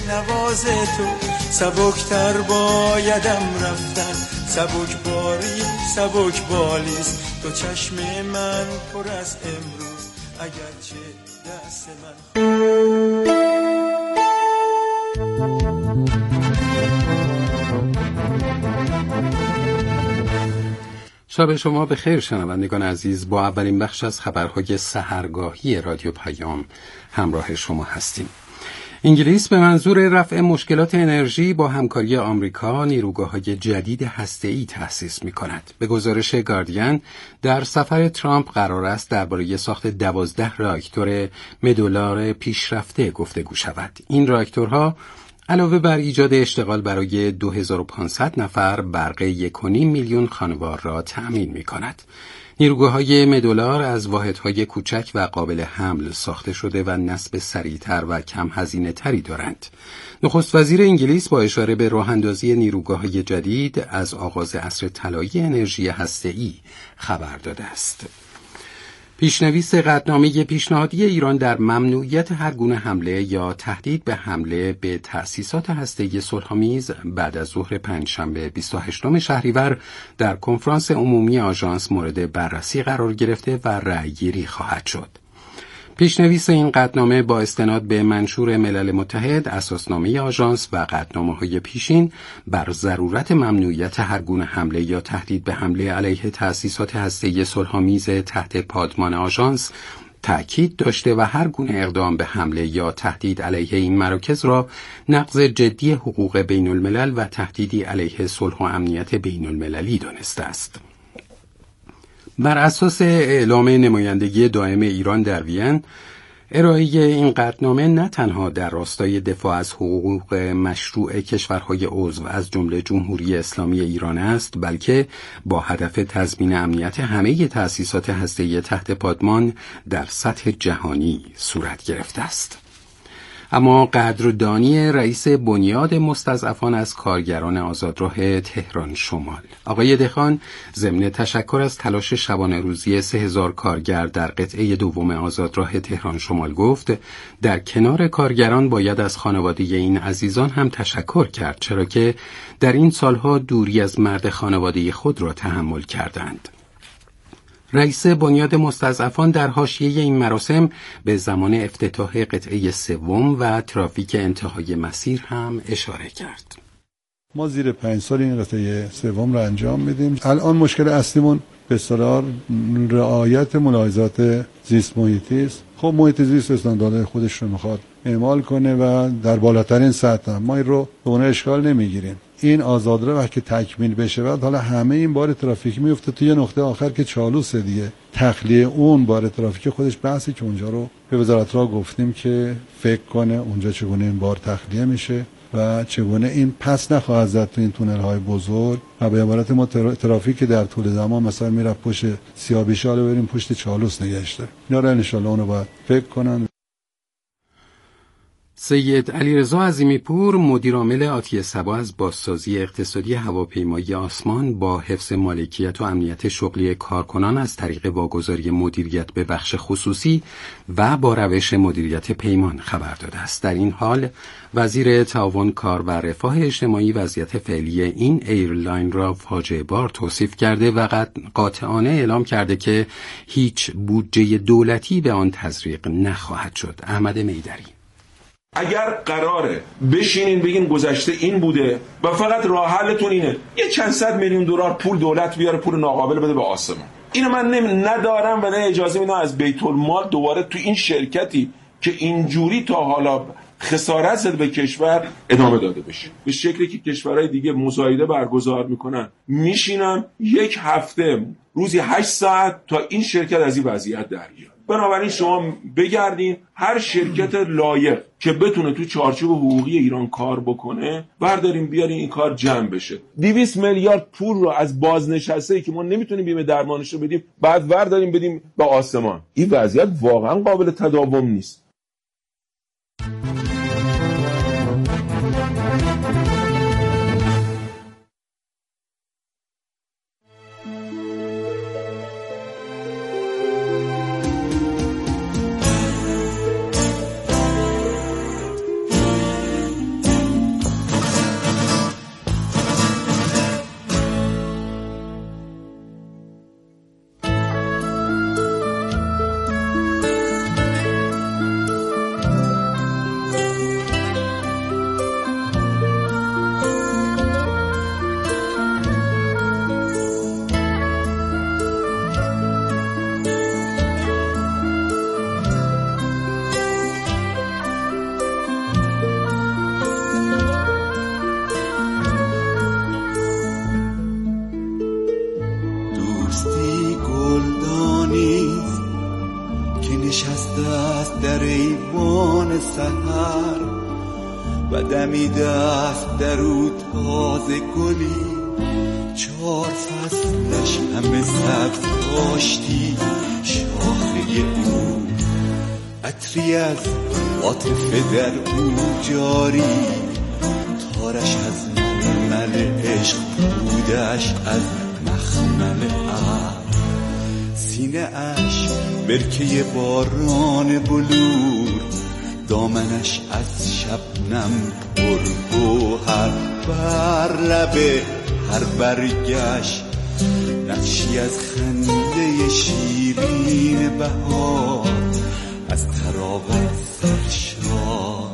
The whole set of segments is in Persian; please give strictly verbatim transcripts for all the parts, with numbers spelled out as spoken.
نواز تو، سبکتر بایدم رفتن، سبک باری سبک بالیست، تو چشم من پر از امروز اگرچه دست من. شب شما به خیر شنوندگان عزیز، با اولین بخش از خبرهای سحرگاهی رادیو پیام همراه شما هستیم. انگلیس به منظور رفع مشکلات انرژی با همکاری آمریکا نیروگاه‌های جدید هسته‌ای تأسیس می‌کند. به گزارش گاردین در سفر ترامپ قرار است درباره ساخت دوازده راکتور مدولار پیشرفته گفتگو شود. این راکتورها علاوه بر ایجاد اشتغال برای دو هزار و پانصد نفر، برق یک و نیم میلیون خانوار را تأمین می‌کند. نیروگاه‌های مدولار از واحدهای کوچک و قابل حمل ساخته شده و نصب سریعتر و کم هزینه تری دارند. نخست وزیر انگلیس با اشاره به راه‌اندازی نیروگاه‌های جدید از آغاز عصر طلایی انرژی هسته‌ای خبر داده است. پیشنویس قطعنامه پیشنهادی ایران در ممنوعیت هر گونه حمله یا تهدید به حمله به تأسیسات هسته‌ای صلح‌آمیز بعد از ظهر پنجشنبه بیست و هشتم شهریور در کنفرانس عمومی آژانس مورد بررسی قرار گرفته و رأی‌گیری خواهد شد. پیشنویس این قطعنامه با استناد به منشور ملل متحد، اساسنامه آژانس و قطعنامه‌های پیشین بر ضرورت ممنوعیت هر گونه حمله یا تهدید به حمله علیه تأسیسات هسته‌ای صلح‌آمیز تحت پادمان آژانس تأکید داشته و هر گونه اقدام به حمله یا تهدید علیه این مراکز را نقض جدی حقوق بین الملل و تهدیدی علیه صلح و امنیت بین المللی دانسته است. بر اساس اعلام نمایندگی دائم ایران در وین، ارائه این قطعنامه نه تنها در راستای دفاع از حقوق مشروع کشورهای عضو از جمله جمهوری اسلامی ایران است، بلکه با هدف تضمین امنیت همه تأسیسات هسته‌ای تحت پادمان در سطح جهانی صورت گرفته است. اما قدردانی رئیس بنیاد مستضعفان از کارگران آزادراه تهران شمال، آقای دهخان، ضمن تشکر از تلاش شبانه روزی سه هزار کارگر در قطعه دوم آزادراه تهران شمال گفت در کنار کارگران باید از خانواده این عزیزان هم تشکر کرد، چرا که در این سالها دوری از مرد خانواده خود را تحمل کردند. رئیس بنیاد مستضعفان در حاشیه این مراسم به زمان افتتاح قطعه سوم و ترافیک انتهای مسیر هم اشاره کرد. ما زیر پنج سال این قطعه سوم را انجام میدیم. الان مشکل اصلیمون به اصطلاح رعایت ملاحظات زیست محیطی است. خب محیط زیست استانداردهای خودش رو میخواد اعمال کنه و در بالاترین سطح ما این رو به اون اشکال نمیگیریم. این آزادراه وقتی تکمیل بشه بعد حالا همه این بار ترافیک میفته توی نقطه آخر که چالوسه دیگه. تخلیه اون بار ترافیک خودش بحثی که اونجا رو به وزارت راه گفتیم که فکر کنه اونجا چگونه این بار تخلیه میشه و چگونه این پس نخواهد زد تو این تونل های بزرگ و به عبارت ما ترافیک در طول زمان مثلا میره پشت سیاه‌بیشه رو بریم پشت چالوس نگشته. اینا رو ان شاء الله اونو باید فکر کنن. سید علیرضا عظیمی پور، مدیر عامل آتیه صبا از بازسازی اقتصادی هواپیمایی آسمان، با حفظ مالکیت و امنیت شغلی کارکنان از طریق واگذاری مدیریت به بخش خصوصی و با روش مدیریت پیمان خبر داده است. در این حال وزیر تعاون کار و رفاه اجتماعی وضعیت فعلی این ایرلاین را فاجعه بار توصیف کرده و قاطعانه اعلام کرده که هیچ بودجه دولتی به آن تزریق نخواهد شد. احمد میدری: اگر قراره بشینین بگین گذشته این بوده و فقط راه حلتون اینه یه چند صد میلیون دلار پول دولت بیاره پول ناقابل بده به آسمون، اینو من نمی ندارم و نه اجازه میدم از بیت المال دوباره تو این شرکتی که اینجوری تا حالا خسارت زده به کشور ادامه داده بشه. به شکلی که کشورهای دیگه مزایده برگزار میکنن میشینن یک هفته روزی هشت ساعت تا این شرکت از این وضعیت در بیاد. بنابراین شما بگردین هر شرکت لایق که بتونه تو چارچوب حقوقی ایران کار بکنه برداریم بیارین این کار جمع بشه. دویست میلیارد پول رو از بازنشسته‌ای که ما نمیتونیم بیمه درمانش رو بدیم بعد ورداریم بدیم به آسمان. این وضعیت واقعا قابل تداوم نیست. سحر و دمیده است در او تازه گلی، چهار فصلش همه سبز داشتی شاخه او، عطری از عاطفه در او جاری، تارش از ململ عشق بودش از مخمل عرق، سینه اش برکه باران بلور، دامنش از شبنم پر گوهر، بر لبه هر برگش نقشی از خنده شیرین بهار، از طراوت سرشار.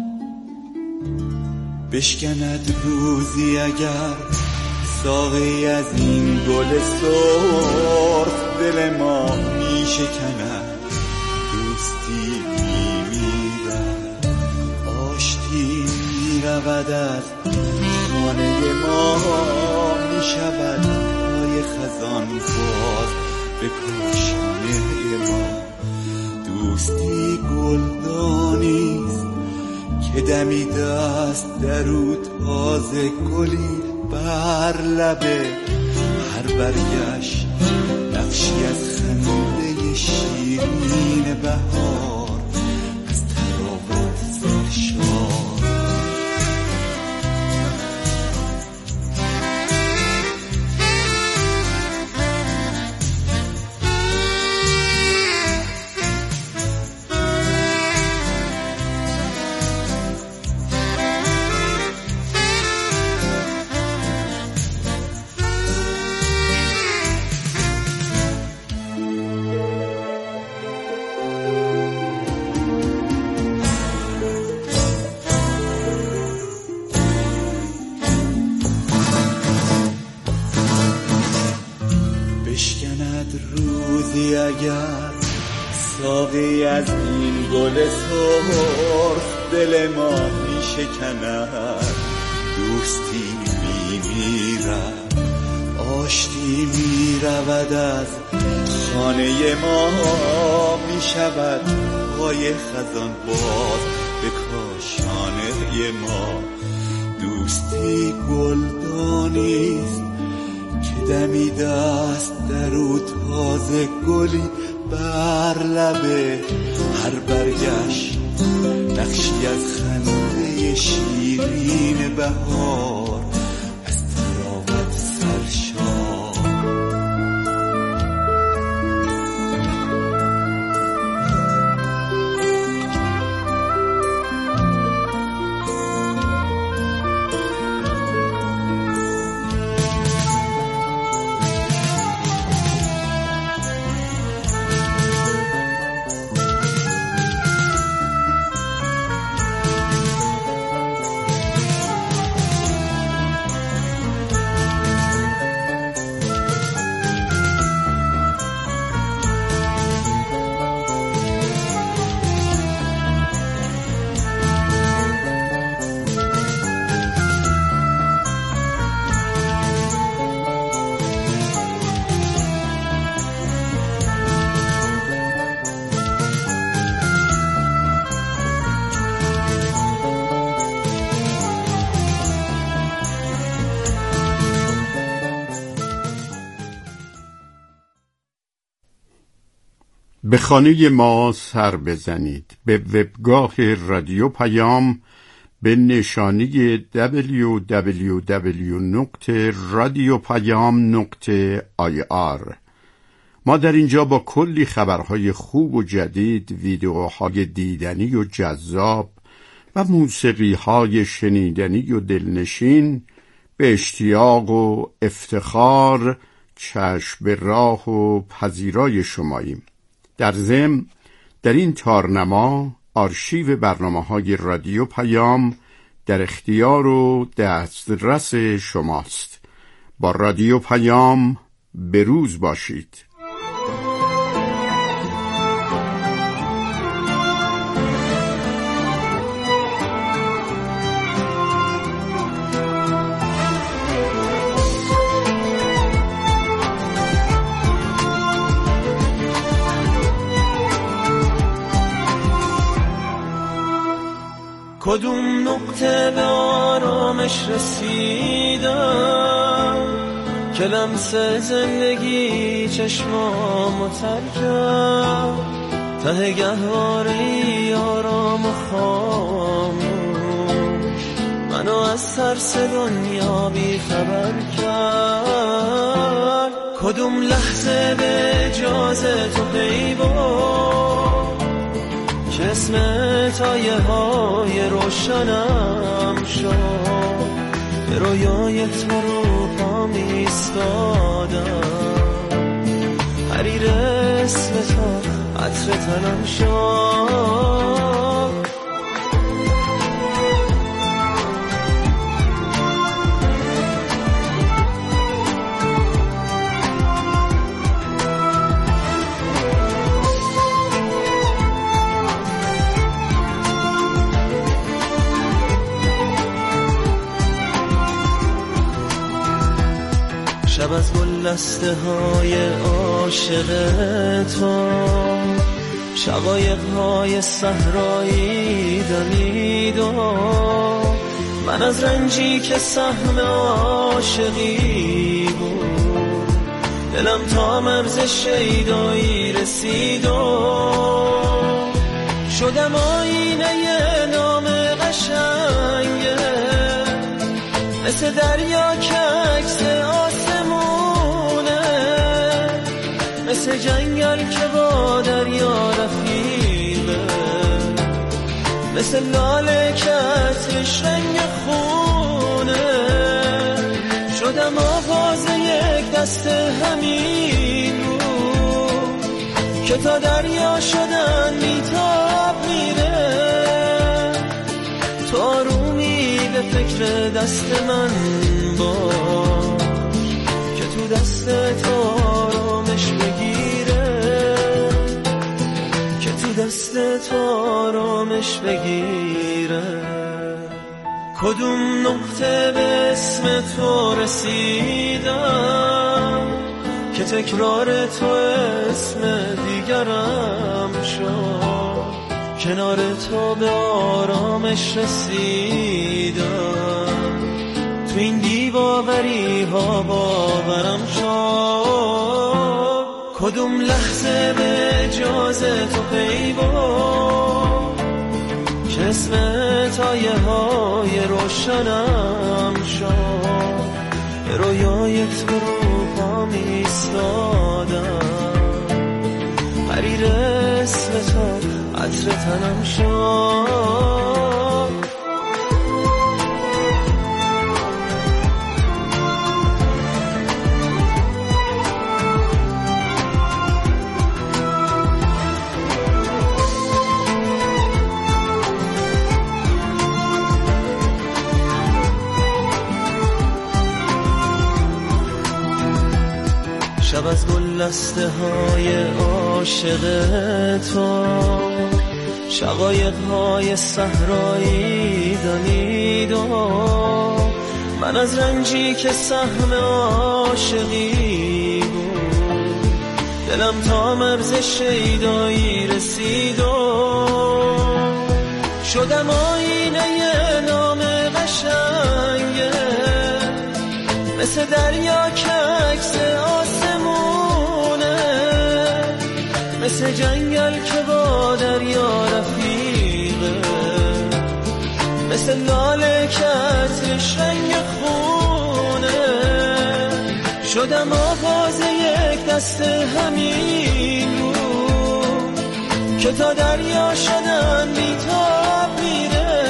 بشکند روزی اگر ساقی از این گل سرخ، دل ما می شکند دوستی می میرد، آشتی می رود از خانه ما، می شود های خزان باز به کاشانه ما. دوستی گلدانیست که دمیده است در او تازه گلی، بر لبه هر برگش نقشی از خنده شیرین بهار، از طراوت سرشار. روزی اگر ساقی از این گل سرخ، دل ما می شکند دوستی می میرد، آشتی می رود از خانه ما، می شود پای خزان باز به کاشانه ما. دوستی گلدانیست که دمیده است در او تازه گلی، بر لبه هر برگش نقشی از خنده شیرین بهار، از طراوت سرشار. به خانه ما سر بزنید، به وبگاه رادیو پیام به نشانی دبلیو دبلیو دبلیو نقطه رادیو پیام نقطه آی آر. ما در اینجا با کلی خبرهای خوب و جدید، ویدیوهای دیدنی و جذاب و موسیقیهای شنیدنی و دلنشین به اشتیاق و افتخار چشم به راه و پذیرای شماییم. در ضمن در این تارنما آرشیو برنامه‌های رادیو پیام در اختیار و دسترس شماست. با رادیو پیام بروز باشید. نقطه به آرامش رسیدم که لمس زندگی چشمامو تر کرد، ته گهواره آرام و خاموش منو از ترس دنیا بی خبر کرد. کدوم لحظه به اجازه تو پی برد که اسم تایه های روشنم شد، به رویای تو رو پام ایستادم، حریر اسم تو عطر تنم شد. شب از گلدسته های عاشق تو، شقایق های صحرایی دمید و من از رنجی که سهم عاشقی بود، دلم تا مرز شیدایی رسید و شدم آینه نام قشنگه، مثل دریا که عکس آسمونه، مثل جنگل که با دریا رفیقه، مثل لاله که عطرش رنگ خونه. شدم آواز یک دست همین بود که تا دریا شدن بیتاب میره، تو آرومی به فکر دست من باش که تو دست تو آرامش بگیره، که تو دست تو آرامش بگیره. کدوم نقطه به اسم تو رسیدم که تکرار تو اسم دیگرم شد، کنار تو به آرامش رسیدم، تو این بی‌باوری ها باورم شد. کدوم لحظه به اجازه تو پی برد که اسم تایه های روشنم شد، به رویای تو رو پام ایستادم، حریر اسم تو عطر تنم شد. شب از گلدسته های عاشق تو، شقایق های صحرایی دمید و من از رنجی که سهم عاشقی بود، دلم تا مرز شیدایی رسید و شدم آینه نام قشنگه، مثل دریا که عکس آسمونه، مثل جنگل که با دریا رفیقه، مثل لاله که عطرش رنگ خونه. شدم آواز یک دست همین بود که تا دریا شدن بیتاب میره،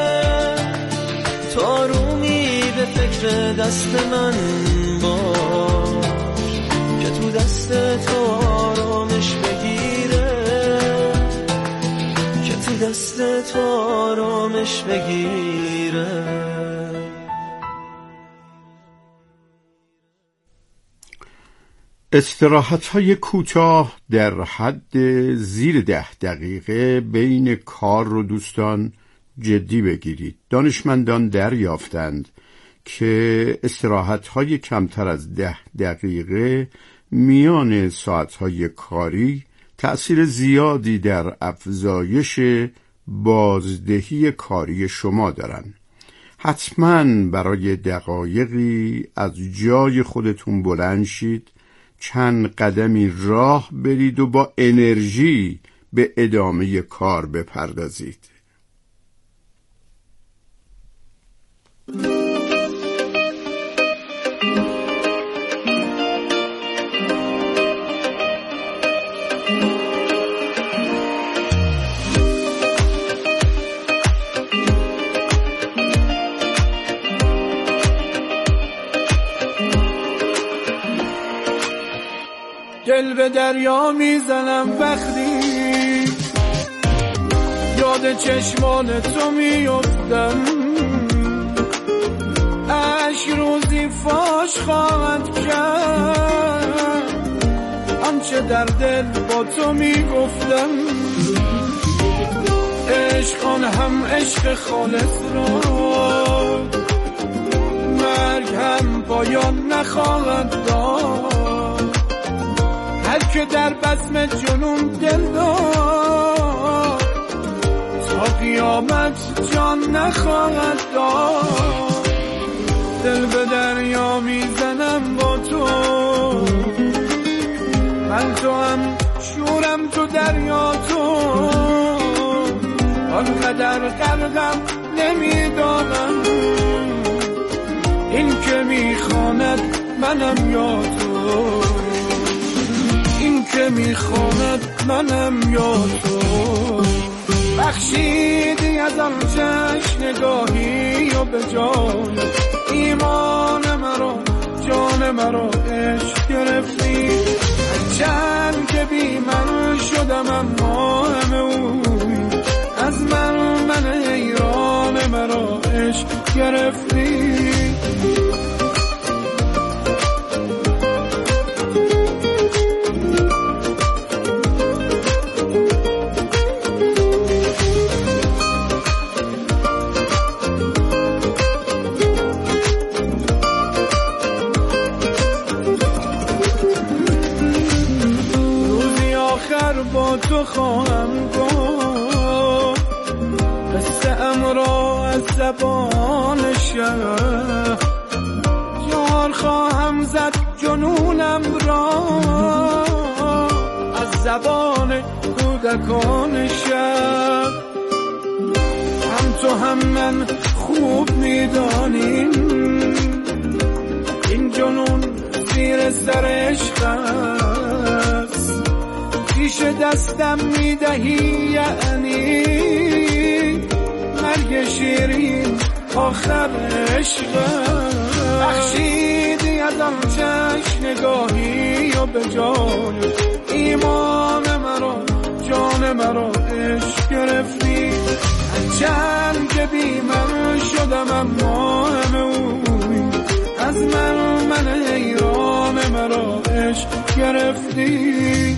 تو آرومی به فکر دست من باش که تو دست تو آرامش بگیره، که تو دست تو آرامش بگیره. استراحت‌های کوتاه در حد زیر ده دقیقه بین کار رو دوستان جدی بگیرید. دانشمندان دریافتند که استراحت‌های کمتر از ده دقیقه میان ساعت‌های کاری تأثیر زیادی در افزایش بازدهی کاری شما دارن. حتما برای دقایقی از جای خودتون بلند شید، چند قدمی راه برید و با انرژی به ادامه کار بپردازید. دل به دریا میزنم وقتی یاد چشمان تو میافتم، عشق روزی فاش خواهد کرد آنچه در دل با تو میگفتم. عشق آن هم عشق خالص را مرگ هم پایان نخواهد داد. هر که در بزم جنون دل داد تا قیامت جان نخواهد داد. دل به دریا میزنم با تو، من تو هم شورم تو دریا تو، آنقدر غرقم نمیدانم این که میخواند منم یا تو، این که میخواند منم یا تو. بخشیدی از آن چشم نگاهی و به جان ایمان مرا جان مرا عشق گرفتی. هرچند که بی من شدم اما همه اوی از من من حیران مرا عشق گرفتی. با تو خواهم گفت قصه ام را از زبان شهر، یار خواهم زد جنونم را از زبان کودکان شهر. هم تو هم من خوب میدانیم این جنون زیر سر عشق است. پیش دستم میدهی یعنی مرگ شیرین آخر عشق. بخشیدی از آن چشم نگاهی و به جان ایمان مرا جان مرا عشق گرفتی. هرچند که بی من شدم اما همه اوی از من من حیران مرا عشق گرفتی.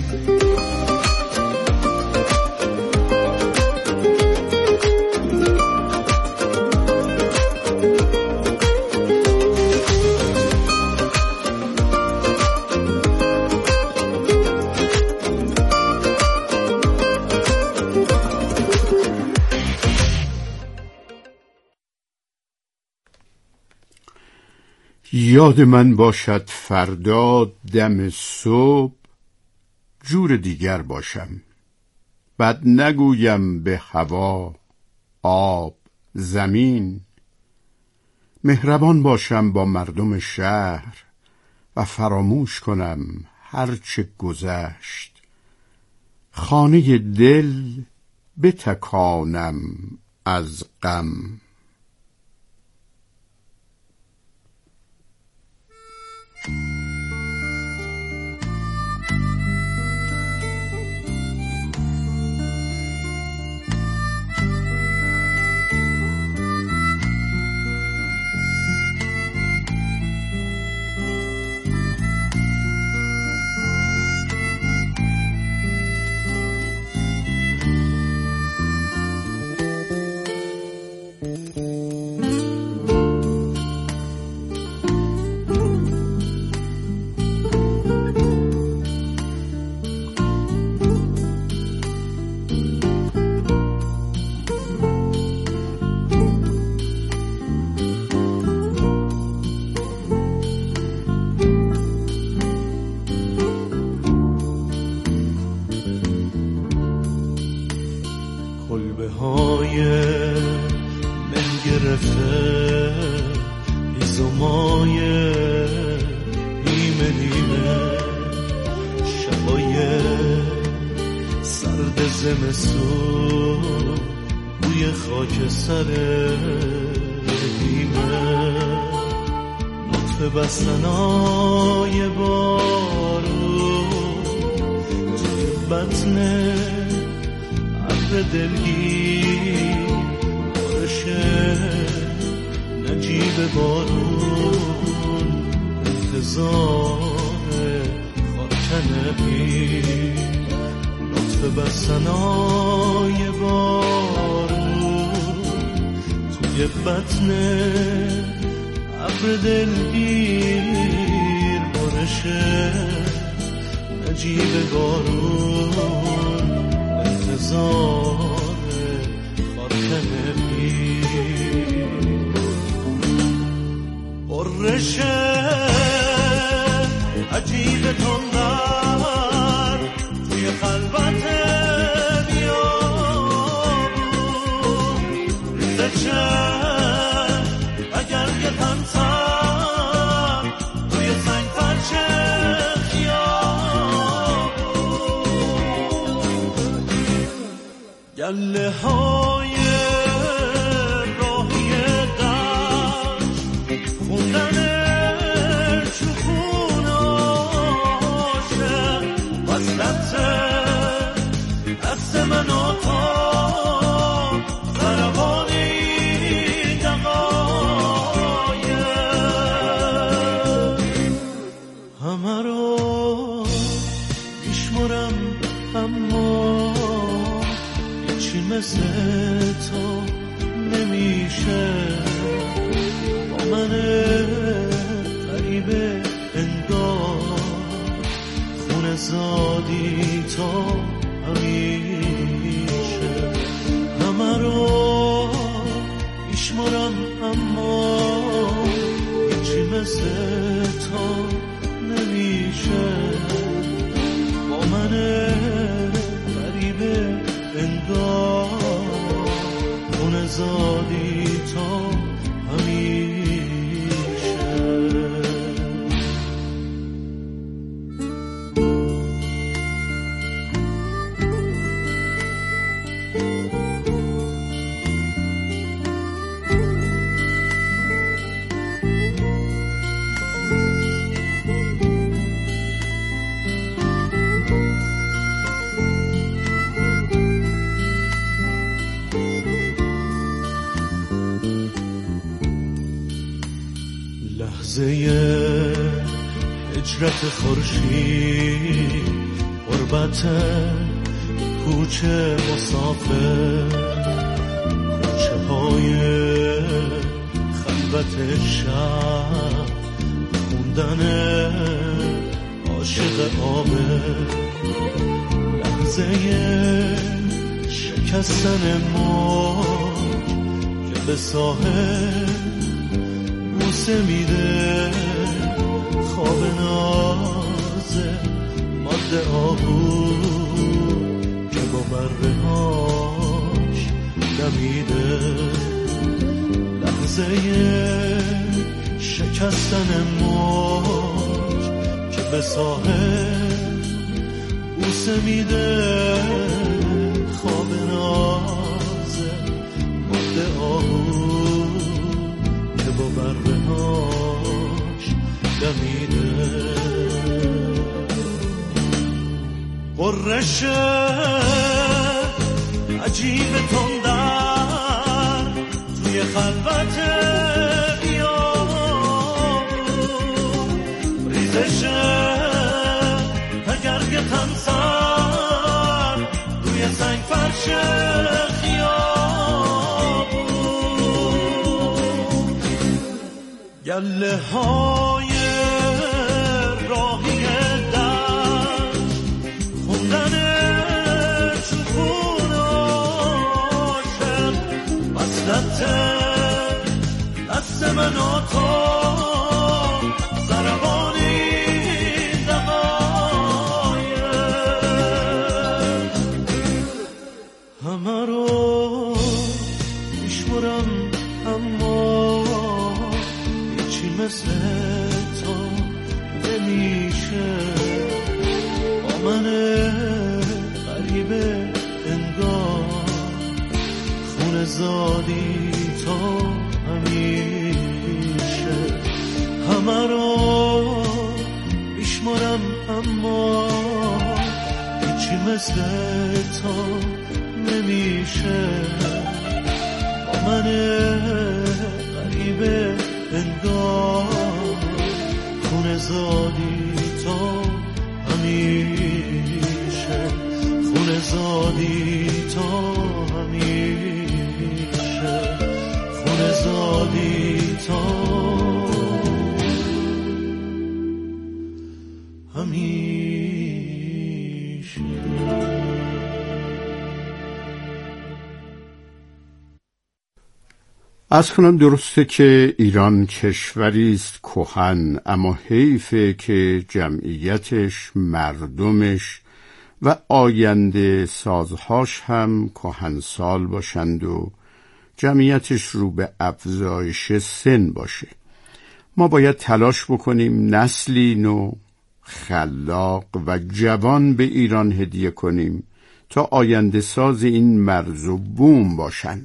یاد من باشد فردا دم صبح جور دیگر باشم، بد نگویم به هوا آب زمین. مهربان باشم با مردم شهر و فراموش کنم هرچه گذشت. خانه دل بتکانم از غم. گرفته ایزومای نیمه نیمه شبای سرد زمستون روی خاک سر نیمه نطفه بستنای بارون توی بطن عبر دلگیر بارشه نجیب بارون انتظار خاکنهی نطفه بستنای بارون توی بطن عبر دلگیر بارشه نجیب بارون انتظار خاکنهی بارشه عجیب تندر توی خلوت بیابون ریزه چشم اگر یه تنسر توی سنگ فرشه خیابون گله های راهی دشت خوندن دست من و تا خرابانی دقایق همه رو میشمرم اما هیچی مثل تو نمیشه با من غریبه انگار خون زادی تو همیشه همه رو میشمرم اما هیچی مثل تو نمیشه با من غریبه انگار خون زادی تو همیشه لحظه هجرت خورشید غربت کوچه مسافر کوچه های خلوت شب خوندن عاشق آبه لحظه شکستن موج که به ساحل بوسه میده خواب ناز ماده آهو که با بره هاش دمیده لحظه شکستن موج که به ساحل بوسه میده خواب ناز ماده آهو که با بره هاش دمیده قررش عجیب تندر توی خلوت بیابون ریزش اگر یه تنسر روی سنگ فرش خیابون گله های راهی دشت خوندن چوبون عاشق وصلت دست من و تو ضربانی دقایق همه رو میشمرم اما مثل تو نمیشه با من غریبه انگار خون زادی تو همیشه همه رو میشمارم اما هیچی مثل تو نمیشه با من غریبه انگار خون زادی تو همیشه خون زادی تو همیشه خون زادی تو همیشه. از کنم درسته که ایران کشوری است کهن، اما حیفه که جمعیتش، مردمش و آینده سازهاش هم کهنسال باشند و جمعیتش رو به افزایش سن باشه. ما باید تلاش بکنیم نسلی نو، خلاق و جوان به ایران هدیه کنیم تا آینده ساز این مرز و بوم باشن.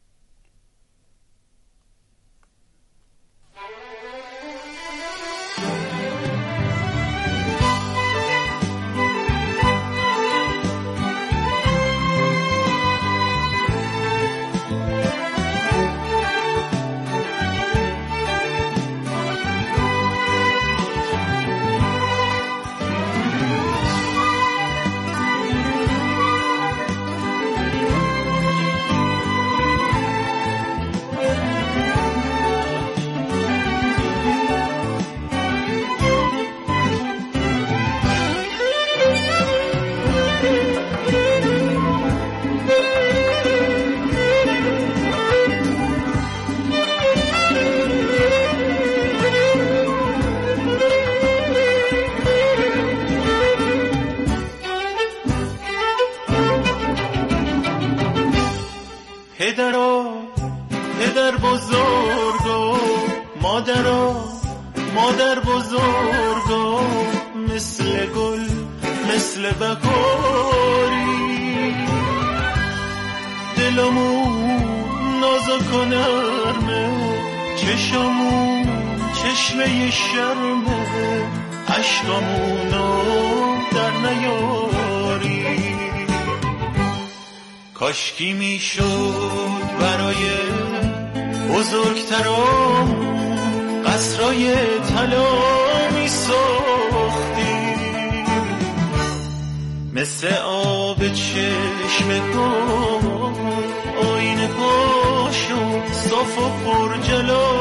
پدرا پدر بزرگا مادرا مادر بزرگا مثل گل مثل بهاری دلمون نازک و نرمه چشمون چشمه شرمه عشقمونو در نیاری کاشکی میشد برای بزرگترام قصرای طلا میساختی مثل آب چشم گل آینه پاشو صاف و پرجلا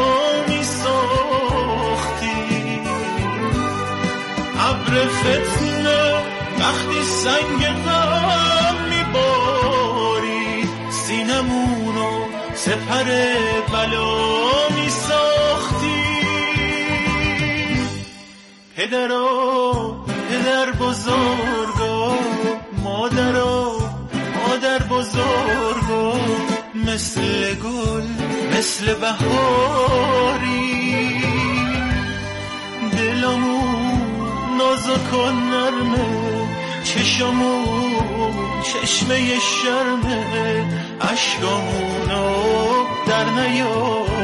میساختی ابر فتنه وقتی سنگ غم میباری سینمونو سپر بلا میساختی پدرا پدر بزرگا مادرا مادر بزرگا مثل گل مثل بهاری دلمون نازک و نرمه چشمون چشمه شرمه عشقامونو در نیار